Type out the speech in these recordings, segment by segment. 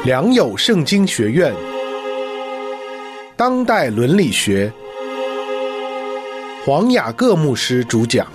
良友圣经学院当代伦理学，黄雅各牧师主讲。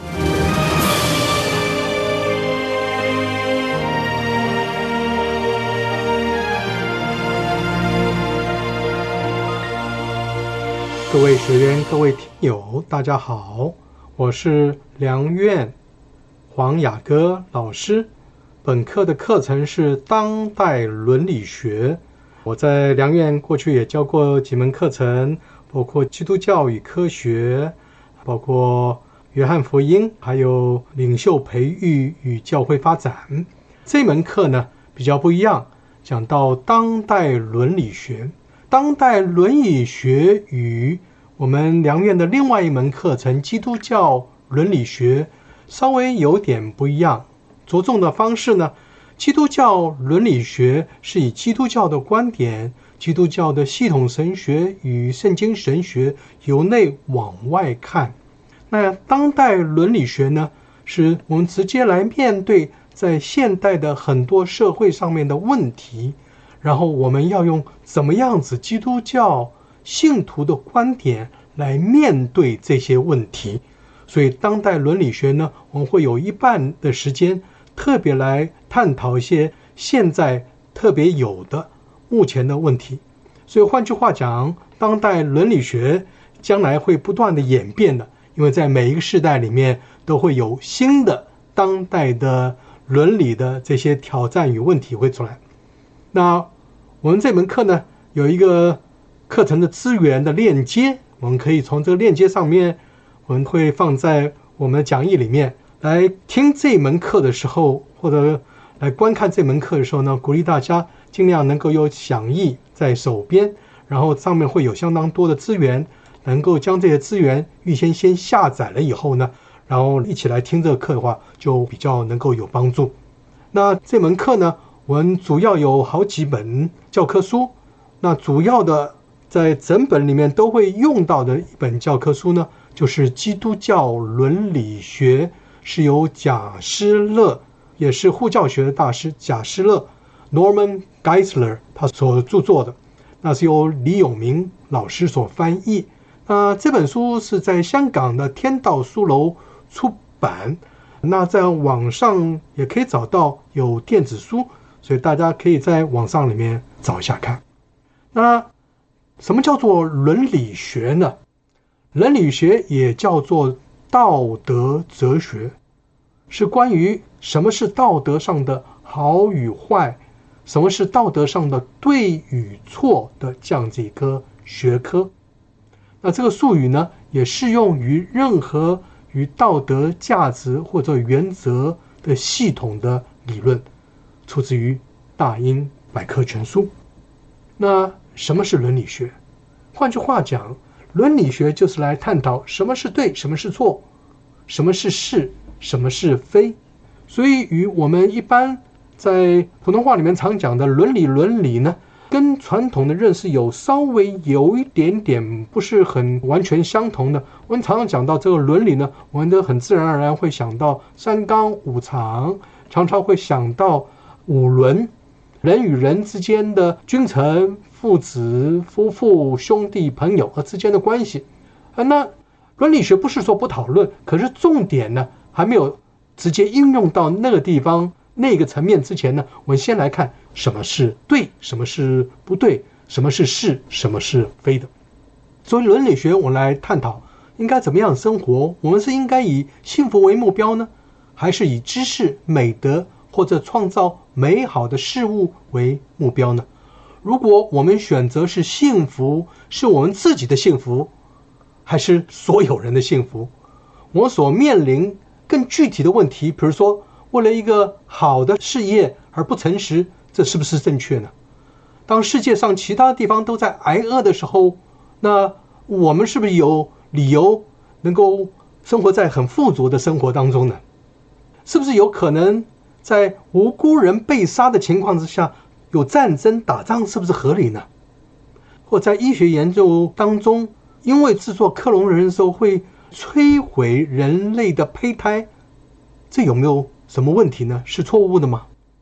各位学员、各位听友，大家好，我是良院黄雅各老师。本课的课程是当代伦理学。我在良院过去也教过几门课程，包括基督教与科学，包括约翰福音，还有领袖培育与教会发展。这门课呢比较不一样，讲到当代伦理学。当代伦理学与我们良院的另外一门课程基督教伦理学稍微有点不一样。着重的方式呢，基督教伦理学是以基督教的观点，基督教的系统神学与圣经神学由内往外看。那当代伦理学呢，是我们直接来面对在现代的很多社会上面的问题，然后我们要用怎么样子基督教信徒的观点来面对这些问题。所以当代伦理学呢，我们会有一半的时间特别来探讨一些现在特别有的目前的问题。所以换句话讲，当代伦理学将来会不断的演变的，因为在每一个世代里面都会有新的当代的伦理的这些挑战与问题会出来。那我们这门课呢，有一个课程的资源的链接，我们可以从这个链接上面，我们会放在我们的讲义里面。来听这门课的时候，或者来观看这门课的时候呢，鼓励大家尽量能够有讲义在手边，然后上面会有相当多的资源，能够将这些资源预先下载了以后呢，然后一起来听这个课的话，就比较能够有帮助。那这门课呢，我们主要有好几本教科书，那主要的在整本里面都会用到的一本教科书呢，就是基督教伦理学，是由贾施勒，也是护教学的大师贾施勒 Norman Geisler 他所著作的，那是由李永明老师所翻译。那这本书是在香港的天道书楼出版，那在网上也可以找到有电子书，所以大家可以在网上里面找一下看。那什么叫做伦理学呢？伦理学也叫做道德哲学，是关于什么是道德上的好与坏，什么是道德上的对与错的这样子一个学科。那这个术语呢，也适用于任何与道德价值或者原则的系统的理论，出自于大英百科全书。那什么是伦理学？换句话讲，伦理学就是来探讨什么是对，什么是错，什么是是，什么是非。所以与我们一般在普通话里面常讲的伦理呢，跟传统的认识稍微有一点点不是很完全相同的。我们常常讲到这个伦理呢，我们都很自然而然会想到三纲五常，常常会想到五伦，人与人之间的君臣、父子、夫妇、兄弟、朋友之间的关系。那伦理学不是说不讨论，可是重点呢还没有直接应用到那个地方那个层面之前呢，我们先来看什么是对，什么是不对，什么是是，什么是非的。所以伦理学我们来探讨应该怎么样生活，我们是应该以幸福为目标呢，还是以知识、美德或者创造美好的事物为目标呢？如果我们选择是幸福，是我们自己的幸福，还是所有人的幸福？我所面临更具体的问题，比如说为了一个好的事业而不诚实，这是不是正确呢？当世界上其他地方都在挨饿的时候，那我们是不是有理由能够生活在很富足的生活当中呢？是不是有可能在无辜人被杀的情况之下有战争打仗，是不是合理呢？或在医学研究当中，因为制作克隆人的时候会摧毁人类的胚胎，这有没有什么问题呢？是错误的吗？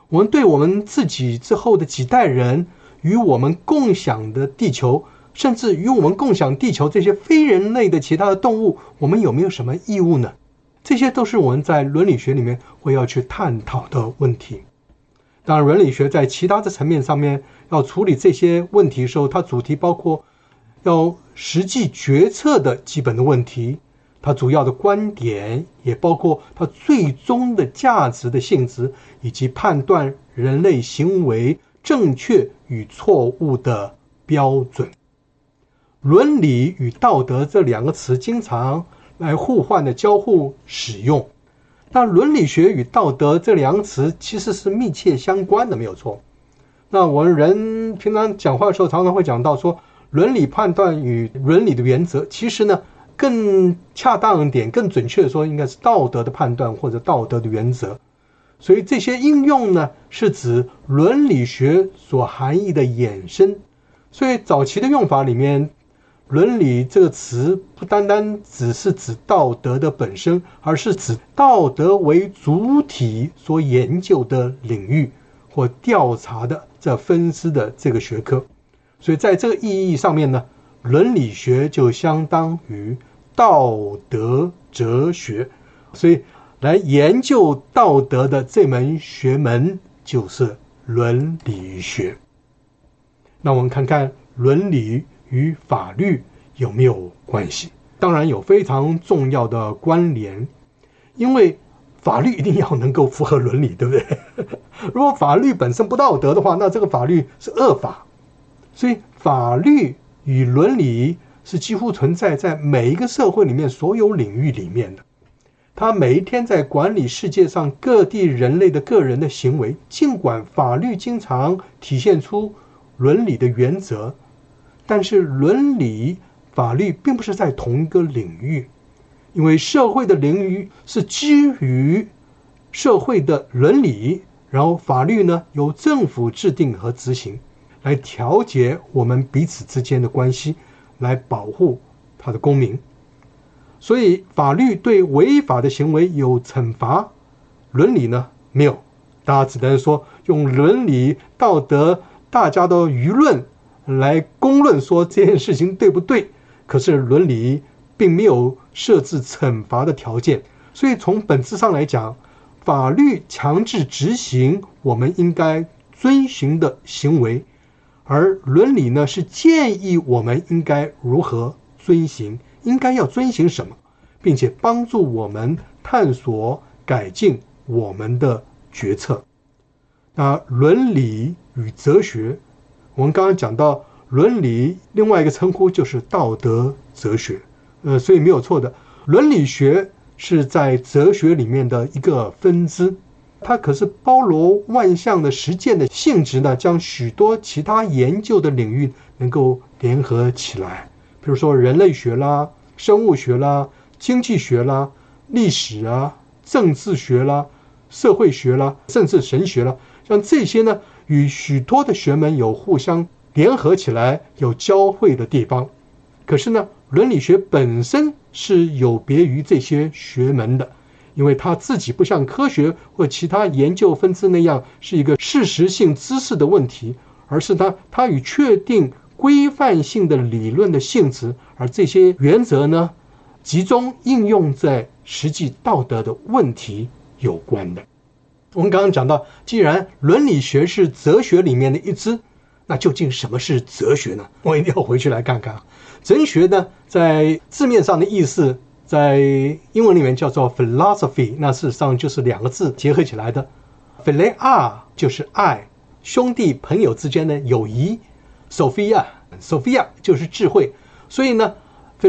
我们对我们自己之后的几代人与我们共享的地球，甚至与我们共享地球这些非人类的其他的动物，我们有没有什么义务呢？这些都是我们在伦理学里面会要去探讨的问题。当然，伦理学在其他的层面上面要处理这些问题的时候，它主题包括要实际决策的基本的问题，它主要的观点也包括它最终的价值的性质，以及判断人类行为正确与错误的标准。伦理与道德这两个词经常来互换的交互使用。那伦理学与道德这两个词其实是密切相关的，没有错。那我们人平常讲话的时候常常会讲到说，伦理判断与伦理的原则，其实呢更恰当一点，更准确的说应该是道德的判断或者道德的原则。所以这些应用呢是指伦理学所含义的衍生。所以早期的用法里面，伦理这个词不单单只是指道德的本身，而是指道德为主体所研究的领域或调查的这分支的这个学科。所以在这个意义上面呢，伦理学就相当于道德哲学。所以来研究道德的这门学门就是伦理学。那我们看看伦理与法律有没有关系？当然有非常重要的关联，因为法律一定要能够符合伦理，对不对？如果法律本身不道德的话，那这个法律是恶法。所以法律与伦理是几乎存在在每一个社会里面所有领域里面的。它每一天在管理世界上各地人类的个人的行为，尽管法律经常体现出伦理的原则，但是伦理法律并不是在同一个领域，因为社会的领域是基于社会的伦理，然后法律呢由政府制定和执行，来调节我们彼此之间的关系，来保护他的公民。所以法律对违法的行为有惩罚，伦理呢没有。大家只能说用伦理道德大家的舆论来公论说这件事情对不对，可是伦理并没有设置惩罚的条件。所以从本质上来讲，法律强制执行我们应该遵循的行为，而伦理呢是建议我们应该如何遵行，应该要遵行什么，并且帮助我们探索改进我们的决策。那伦理与哲学，我们刚刚讲到伦理另外一个称呼就是道德哲学，所以没有错的，伦理学是在哲学里面的一个分支，它可是包罗万象的实践的性质呢，将许多其他研究的领域能够联合起来，比如说人类学啦、生物学啦、经济学啦、历史啊、政治学啦、社会学啦，甚至神学啦，像这些呢与许多的学门有互相联合起来有交汇的地方。可是呢，伦理学本身是有别于这些学门的，因为它自己不像科学或其他研究分支那样是一个事实性知识的问题，而是它与确定规范性的理论的性质，而这些原则呢集中应用在实际道德的问题有关的。我们刚刚讲到，既然伦理学是哲学里面的一支，那究竟什么是哲学呢？我一定要回去来看看。哲学呢，在字面上的意思，在英文里面叫做 philosophy， 那事实上就是两个字结合起来的。philia 就是爱，兄弟朋友之间的友谊。Sophia 就是智慧。所以呢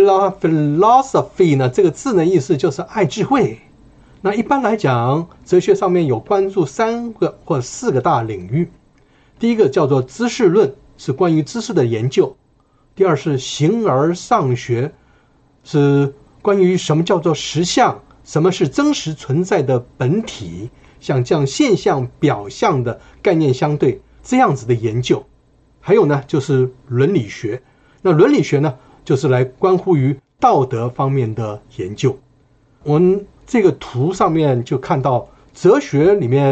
philosophy 呢这个字的意思就是爱智慧。那一般来讲，哲学上面有关注3个或4个大领域。第一个叫做知识论，是关于知识的研究。第二是形而上学，是关于什么叫做实相，什么是真实存在的本体，像这样现象表象的概念相对这样子的研究。还有呢就是伦理学，那伦理学呢就是来关乎于道德方面的研究。我们这个图上面就看到，哲学里面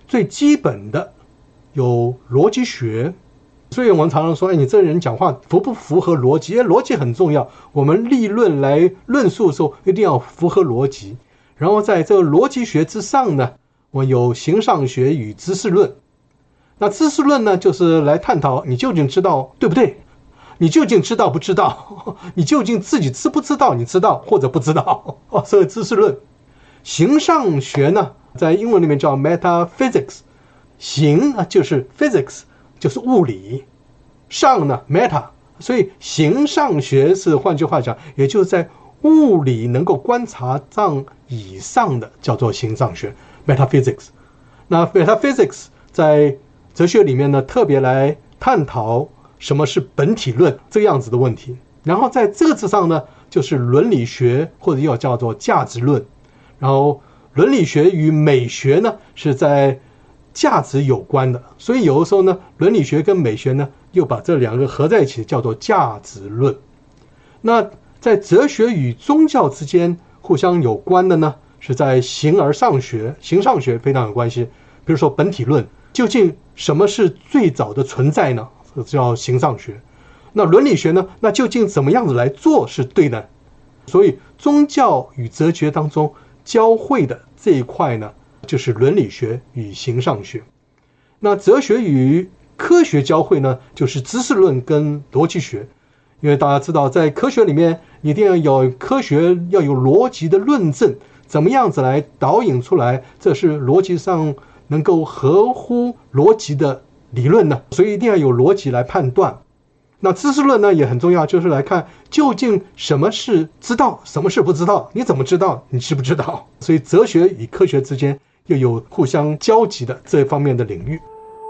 最基本的有逻辑学，所以我们常常说，你这人讲话符不符合逻辑？逻辑很重要，我们立论来论述的时候一定要符合逻辑。然后在这个逻辑学之上呢，我有形上学与知识论。那知识论呢，就是来探讨你究竟知道对不对，你究竟知道不知道，你究竟自己知不知道，你知道或者不知道，所以知识论。形上学呢，在英文里面叫 metaphysics， 形呢就是 physics， 就是物理，上呢 meta， 所以形上学是换句话讲，也就是在物理能够观察上以上的叫做形上学 metaphysics。 那 metaphysics 在哲学里面呢，特别来探讨什么是本体论这样子的问题。然后在这个之上呢，就是伦理学，或者又叫做价值论。然后伦理学与美学呢，是在价值有关的，所以有的时候呢，伦理学跟美学呢，又把这两个合在一起，叫做价值论。那在哲学与宗教之间互相有关的呢，是在形而上学，形上学非常有关系。比如说本体论，究竟什么是最早的存在呢？这叫形上学。那伦理学呢？那究竟怎么样子来做是对的？所以宗教与哲学当中交汇的这一块呢，就是伦理学与形上学。那哲学与科学交汇呢，就是知识论跟逻辑学。因为大家知道，在科学里面一定要有科学，要有逻辑的论证，怎么样子来导引出来，这是逻辑上能够合乎逻辑的理论呢，所以一定要有逻辑来判断。那知识论呢也很重要，就是来看究竟什么是知道，什么是不知道，你怎么知道，你知不知道？所以哲学与科学之间又有互相交集的这方面的领域。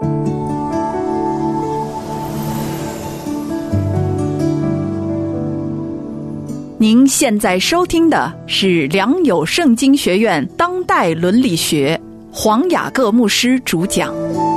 您现在收听的是良友圣经学院当代伦理学，黄雅各牧师主讲。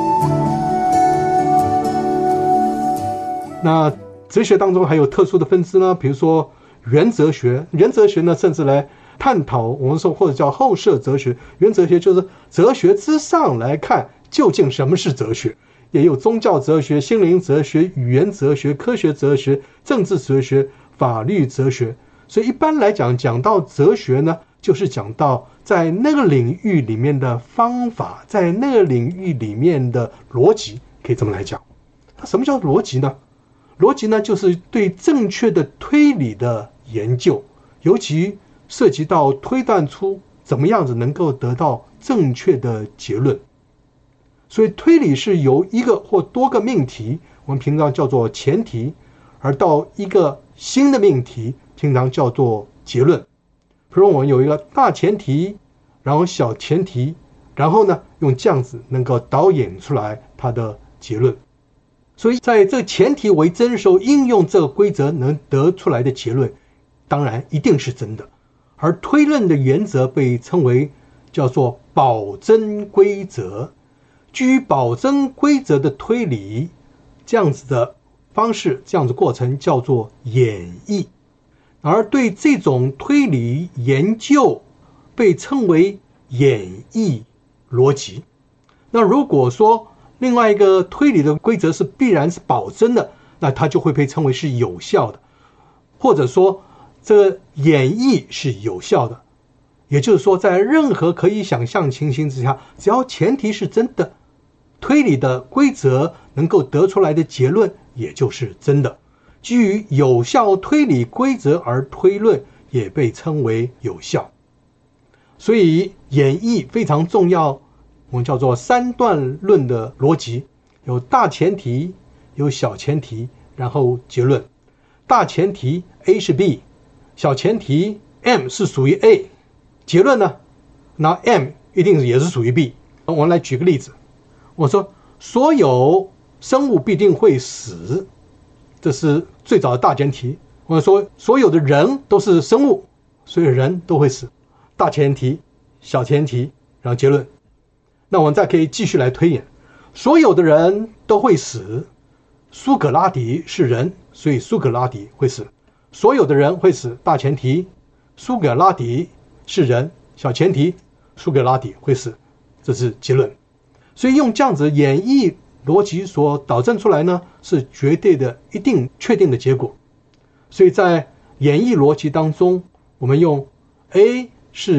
那哲学当中还有特殊的分支呢，比如说原哲学。原哲学呢，甚至来探讨我们说或者叫后设哲学。原哲学就是哲学之上来看究竟什么是哲学，也有宗教哲学、心灵哲学、语言哲学、科学哲学、政治哲学、法律哲学。所以一般来讲，讲到哲学呢，就是讲到在那个领域里面的方法，在那个领域里面的逻辑，可以这么来讲。那什么叫逻辑呢？逻辑呢，就是对正确的推理的研究，尤其涉及到推断出怎么样子能够得到正确的结论。所以推理是由一个或多个命题，我们平常叫做前提，而到一个新的命题，平常叫做结论。比如我们有一个大前提，然后小前提，然后呢用这样子能够导演出来它的结论。所以在这个前提为真的时候，应用这个规则能得出来的结论当然一定是真的。而推论的原则被称为叫做保真规则。基于保真规则的推理，这样子的方式，这样子过程叫做演绎。而对这种推理研究被称为演绎逻辑。那如果说另外一个推理的规则是必然是保真的，那它就会被称为是有效的，或者说这个演绎是有效的。也就是说，在任何可以想象情形之下，只要前提是真的，推理的规则能够得出来的结论也就是真的。基于有效推理规则而推论也被称为有效。所以演绎非常重要，我们叫做三段论的逻辑，有大前提，有小前提，然后结论。大前提 A 是 B， 小前提 M 是属于 A， 结论呢，那 M 一定也是属于 B。 我们来举个例子，我说所有生物必定会死，这是最早的大前提。我说所有的人都是生物，所有人都会死，大前提，小前提，然后结论。那我们再可以继续来推演，所有的人都会死，苏格拉底是人，所以苏格拉底会死。所有的人会死，大前提，苏格拉底是人，小前提，苏格拉底会死，这是结论。 所以用这样子演绎逻辑所导证出来呢，是绝对的一定确定的结果。所以在演绎逻辑当中，我们用 A 是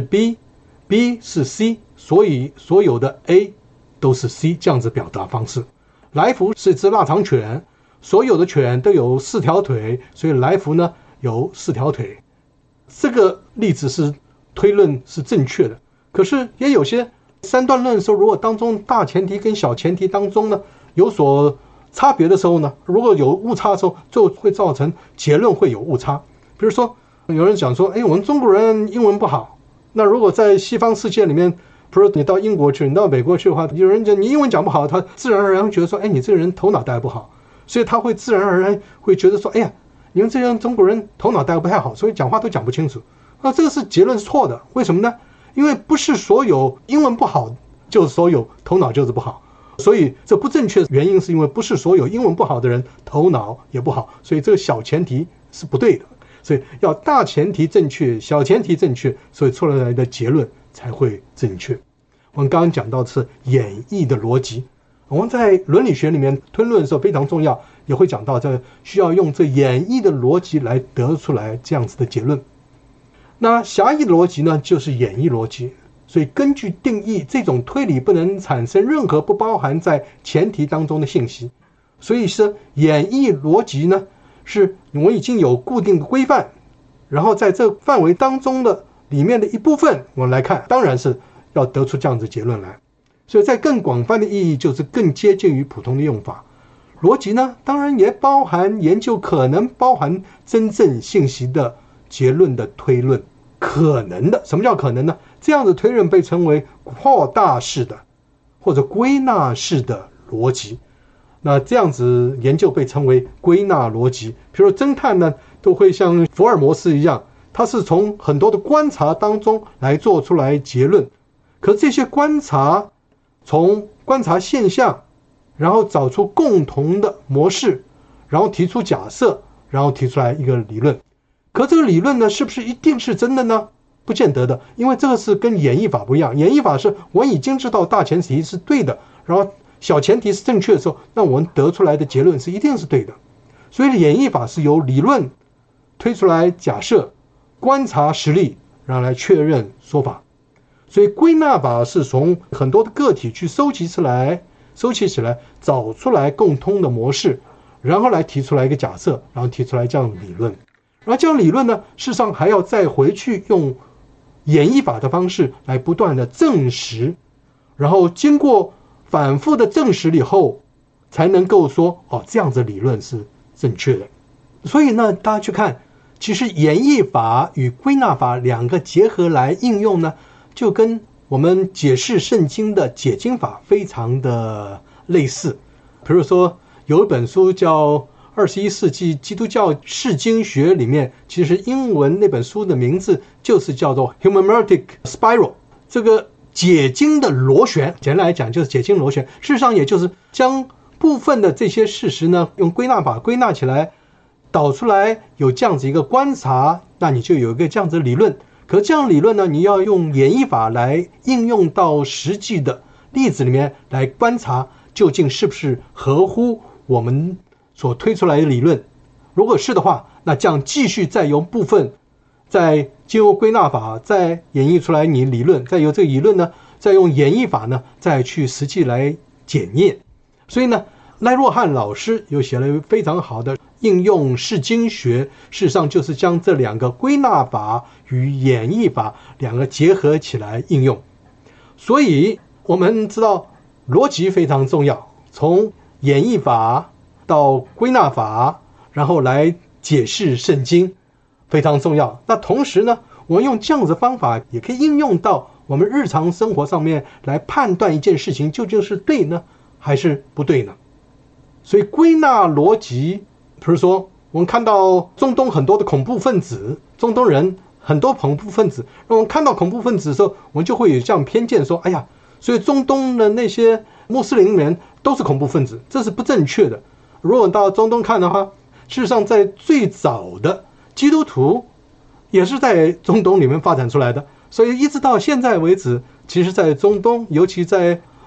B，B 是 C， 所以所有的 A 都是 C 这样子表达方式。来福是一只腊肠犬，所有的犬都有4条腿，所以来福呢有4条腿。这个例子是推论是正确的，可是也有些三段论的时候，如果当中大前提跟小前提当中呢有所差别的时候呢，如果有误差的时候，就会造成结论会有误差。比如说有人讲说，我们中国人英文不好，那如果在西方世界里面，比如你到英国去，你到美国去的话，有人讲你英文讲不好，他自然而然会觉得说，你这个人头脑带不好，所以他会自然而然会觉得说，你们这样中国人头脑带不太好，所以讲话都讲不清楚。那这个是结论是错的，为什么呢？因为不是所有英文不好就是所有头脑就是不好，所以这不正确的原因是因为不是所有英文不好的人头脑也不好，所以这个小前提是不对的。所以要大前提正确，小前提正确，所以出来的结论才会正确。我们刚刚讲到的是演绎的逻辑，我们在伦理学里面推论的时候非常重要，也会讲到这需要用这演绎的逻辑来得出来这样子的结论。那狭义的逻辑呢，就是演绎逻辑。所以根据定义，这种推理不能产生任何不包含在前提当中的信息。所以是演绎逻辑呢，是我们已经有固定的规范，然后在这范围当中的里面的一部分，我们来看，当然是要得出这样子结论来。所以在更广泛的意义，就是更接近于普通的用法。逻辑呢，当然也包含研究可能包含真正信息的结论的推论。可能的，什么叫可能呢？这样的推论被称为扩大式的或者归纳式的逻辑。那这样子研究被称为归纳逻辑。比如侦探呢，都会像福尔摩斯一样，他是从很多的观察当中来做出来结论。可是这些观察，从观察现象，然后找出共同的模式，然后提出假设，然后提出来一个理论。可这个理论呢，是不是一定是真的呢？不见得的，因为这个是跟演绎法不一样。演绎法是我已经知道大前提是对的，然后小前提是正确的时候，那我们得出来的结论是一定是对的。所以演绎法是由理论推出来假设，观察实例，然后来确认说法。所以归纳法是从很多的个体去收集起来，找出来共通的模式，然后来提出来一个假设，然后提出来这样的理论。而这样理论呢，事实上还要再回去用演绎法的方式来不断的证实，然后经过反复的证实以后，才能够说这样子理论是正确的。所以呢，大家去看，其实演绎法与归纳法两个结合来应用呢，就跟我们解释圣经的解经法非常的类似。比如说有一本书叫21世纪基督教释经学，里面其实英文那本书的名字就是叫做 Hermeneutic Spiral， 这个解经的螺旋，简单来讲就是解经螺旋。事实上也就是将部分的这些事实呢，用归纳法归纳起来，导出来有这样子一个观察，那你就有一个这样子的理论。可是这样的理论呢，你要用演绎法来应用到实际的例子里面来观察，究竟是不是合乎我们所推出来的理论。如果是的话，那这样继续再由部分再经由归纳法再演绎出来你理论，再由这个理论呢，再用演绎法呢再去实际来检验。所以呢，赖若汉老师又写了非常好的应用释经学，事实上就是将这两个归纳法与演绎法两个结合起来应用。所以我们知道逻辑非常重要，从演绎法到归纳法，然后来解释圣经非常重要。那同时呢，我们用这样子的方法也可以应用到我们日常生活上面来判断一件事情究竟是对呢还是不对呢。所以归纳逻辑，比如说我们看到中东很多的恐怖分子，中东人很多恐怖分子，我们看到恐怖分子的时候，我们就会有这样偏见说，所以中东的那些穆斯林人都是恐怖分子，这是不正确的。如果到中东看的话，事实上在最早的基督徒也是在中东里面发展出来的，所以一直到现在为止，其实在中东，尤其在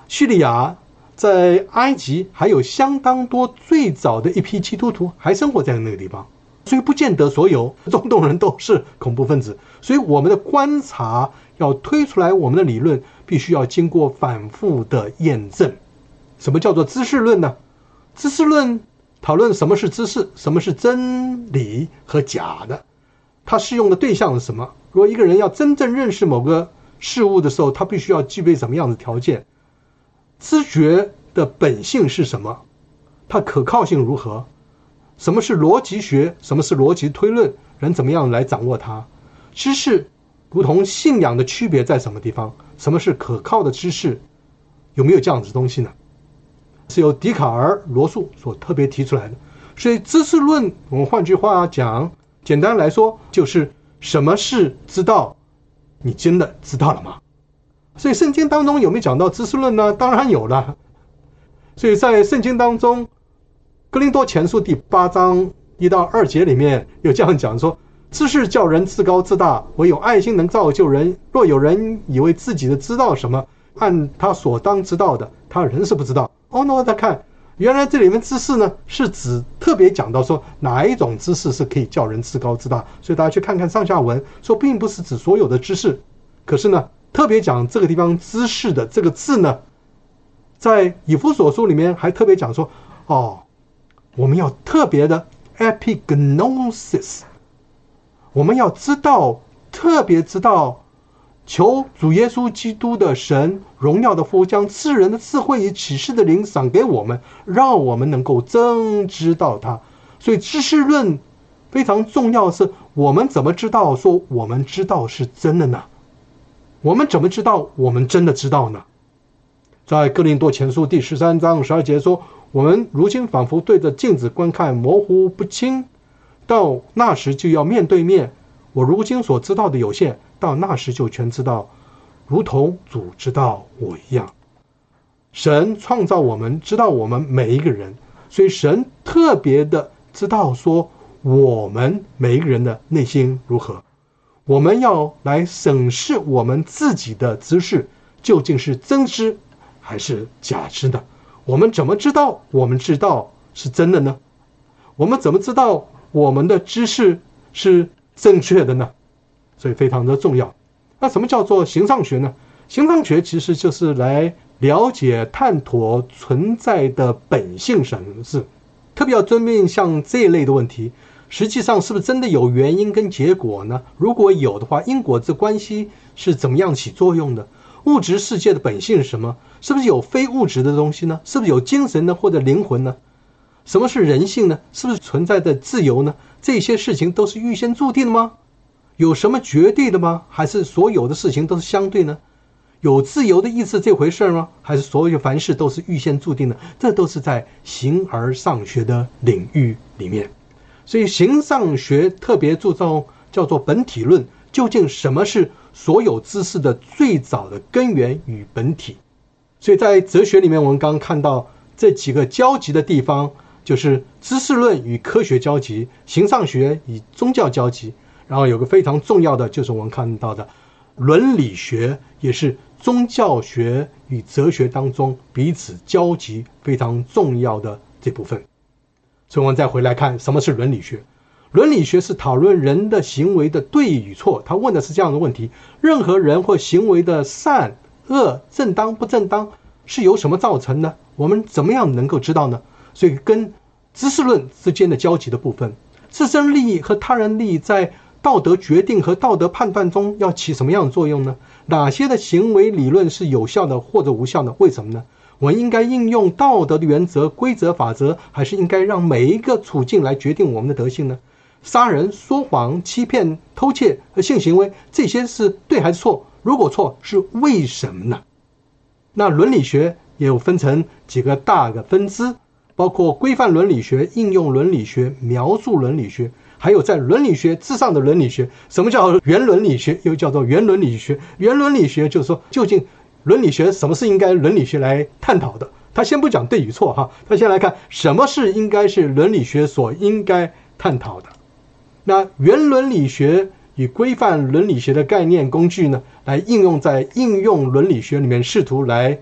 叙利亚，在埃及还有相当多最早的一批基督徒还生活在那个地方，所以不见得所有中东人都是恐怖分子。所以我们的观察要推出来我们的理论，必须要经过反复的验证。什么叫做知识论呢？知识论讨论什么是知识，什么是真理和假的，它适用的对象是什么。如果一个人要真正认识某个事物的时候，他必须要具备什么样的条件？知觉的本性是什么？它可靠性如何？什么是逻辑学？什么是逻辑推论？人怎么样来掌握它？知识如同信仰的区别在什么地方？什么是可靠的知识？有没有这样子的东西呢？是由笛卡尔、罗素所特别提出来的。所以知识论，我们换句话讲，简单来说就是什么是知道？你真的知道了吗？所以圣经当中有没有讲到知识论呢？当然有了。所以在圣经当中，哥林多前书第8章1到2节里面有这样讲说，知识叫人自高自大，唯有爱心能造就人。若有人以为自己的知道什么，按他所当知道的，他仍是不知道。那我再看，原来这里面知识呢，是指特别讲到说哪一种知识是可以叫人自高自大。所以大家去看看上下文，说并不是指所有的知识。可是呢，特别讲这个地方知识的这个字呢，在以弗所书里面还特别讲说，我们要特别的 epignosis， 我们要知道，特别知道，求主耶稣基督的神荣耀的父将赐人的智慧与启示的灵赏给我们，让我们能够真知道他。所以知识论非常重要，是我们怎么知道说我们知道是真的呢？我们怎么知道我们真的知道呢？在哥林多前书第13章12节说，我们如今仿佛对着镜子观看，模糊不清，到那时就要面对面。我如今所知道的有限，到那时就全知道，如同主知道我一样。神创造我们，知道我们每一个人，所以神特别的知道说我们每一个人的内心如何。我们要来审视我们自己的知识究竟是真知还是假知的。我们怎么知道我们知道是真的呢？我们怎么知道我们的知识是正确的呢？所以非常的重要。那什么叫做形上学呢？形上学其实就是来了解探讨存在的本性什么事，特别要遵命像这一类的问题，实际上是不是真的有原因跟结果呢？如果有的话，因果之关系是怎么样起作用的？物质世界的本性是什么？是不是有非物质的东西呢？是不是有精神呢，或者灵魂呢？什么是人性呢？是不是存在的自由呢？这些事情都是预先注定的吗？有什么绝对的吗？还是所有的事情都是相对呢？有自由的意志这回事吗？还是所有凡事都是预先注定的？这都是在形而上学的领域里面。所以形上学特别注重叫做本体论，究竟什么是所有知识的最早的根源与本体。所以在哲学里面，我们刚刚看到这几个交集的地方，就是知识论与科学交集，形上学与宗教交集，然后有个非常重要的就是我们看到的伦理学，也是宗教学与哲学当中彼此交集非常重要的这部分。所以我们再回来看什么是伦理学。伦理学是讨论人的行为的对与错，他问的是这样的问题：任何人或行为的善恶、正当不正当是由什么造成呢？我们怎么样能够知道呢？所以跟知识论之间的交集的部分，自身利益和他人利益在道德决定和道德判断中要起什么样的作用呢？哪些的行为理论是有效的或者无效的？为什么呢？我们应该应用道德的原则、规则、法则，还是应该让每一个处境来决定我们的德性呢？杀人、说谎、欺骗、偷窃和性行为，这些是对还是错？如果错，是为什么呢？那伦理学也有分成几个大的分支，包括规范伦理学、应用伦理学、描述伦理学，还有在伦理学之上的伦理学。什么叫原伦理学？又叫做原伦理学。原伦理学就是说，究竟伦理学什么是应该伦理学来探讨的？他先不讲对与错哈，他先来看什么是应该是伦理学所应该探讨的。那原伦理学与规范伦理学的概念工具呢，来应用在应用伦理学里面，试图来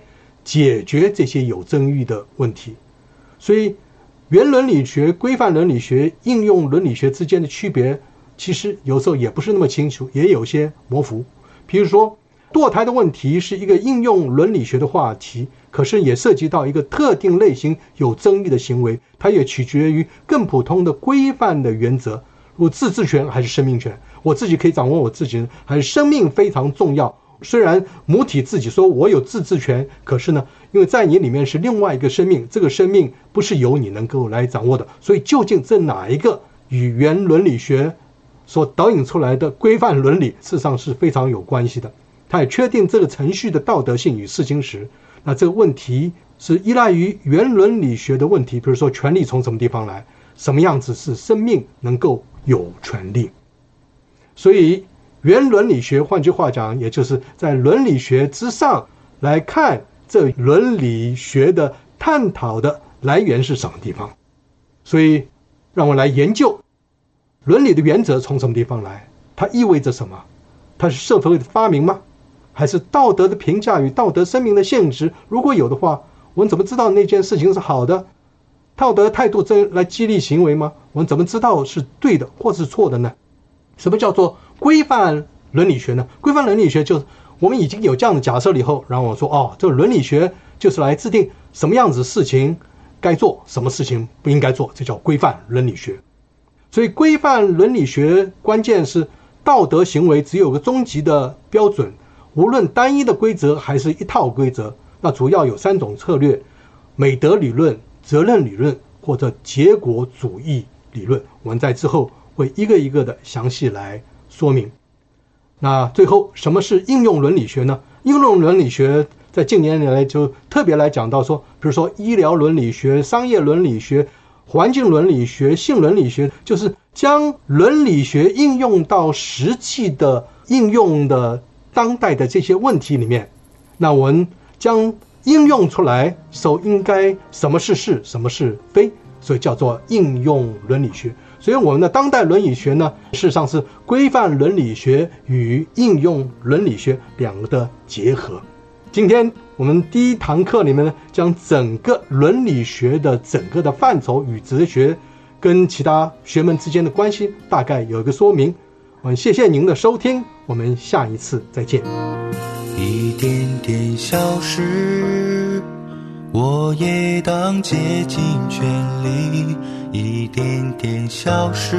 解决这些有争议的问题。所以原伦理学、规范伦理学、应用伦理学之间的区别，其实有时候也不是那么清楚，也有些模糊。比如说堕胎的问题是一个应用伦理学的话题，可是也涉及到一个特定类型有争议的行为，它也取决于更普通的规范的原则，如自治权还是生命权，我自己可以掌握我自己，还是生命非常重要。虽然母体自己说我有自治权，可是呢，因为在你里面是另外一个生命，这个生命不是由你能够来掌握的，所以究竟这哪一个与原伦理学所导引出来的规范伦理事实上是非常有关系的。它也确定这个程序的道德性与适经时，那这个问题是依赖于原伦理学的问题，比如说权利从什么地方来，什么样子是生命能够有权利。所以原伦理学换句话讲，也就是在伦理学之上来看这伦理学的探讨的来源是什么地方。所以让我来研究伦理的原则从什么地方来，它意味着什么，它是社会的发明吗？还是道德的评价与道德生命的性质？如果有的话，我们怎么知道那件事情是好的？道德态度来激励行为吗？我们怎么知道是对的或是错的呢？什么叫做规范伦理学呢？规范伦理学就是我们已经有这样的假设了以后，然后我说这个伦理学就是来制定什么样子事情该做，什么事情不应该做，这叫规范伦理学。所以规范伦理学关键是道德行为只有个终极的标准，无论单一的规则还是一套规则，那主要有3种策略：美德理论、责任理论或者结果主义理论。我们在之后会一个一个的详细来说明。那最后什么是应用伦理学呢？应用伦理学在近年来就特别来讲到说，比如说医疗伦理学、商业伦理学、环境伦理学、性伦理学，就是将伦理学应用到实际的应用的当代的这些问题里面，那我们将应用出来应该什么是是，什么是非，所以叫做应用伦理学。所以我们的当代伦理学呢，事实上是规范伦理学与应用伦理学两个的结合。今天我们第一堂课里面呢，将整个伦理学的整个的范畴与哲学跟其他学门之间的关系大概有一个说明。我们谢谢您的收听，我们下一次再见。 一点点小事，我也当竭尽全力；一点点小事，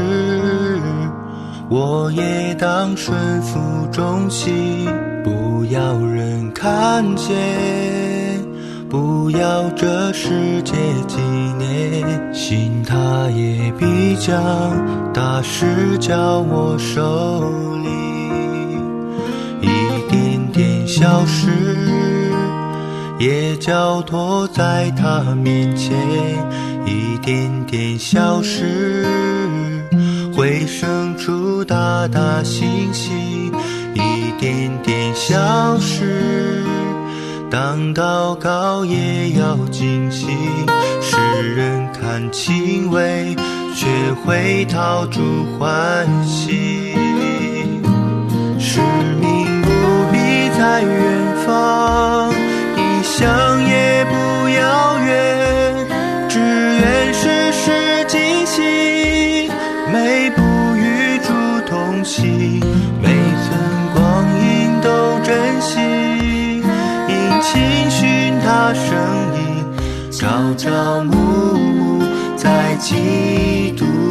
我也当顺服忠心。不要人看见，不要这世界纪念，心它也必将大事交我手里。一点点小事也交托在他面前，一点点小事会生出大大星星，一点点小事当祷告也要精细，世人看轻微，却会讨主欢喜。使命不必在远方，异乡也不遥远，只愿世事尽兴，每步与主同行，每寸光阴都珍惜，因倾寻他声音，朝朝暮暮在基督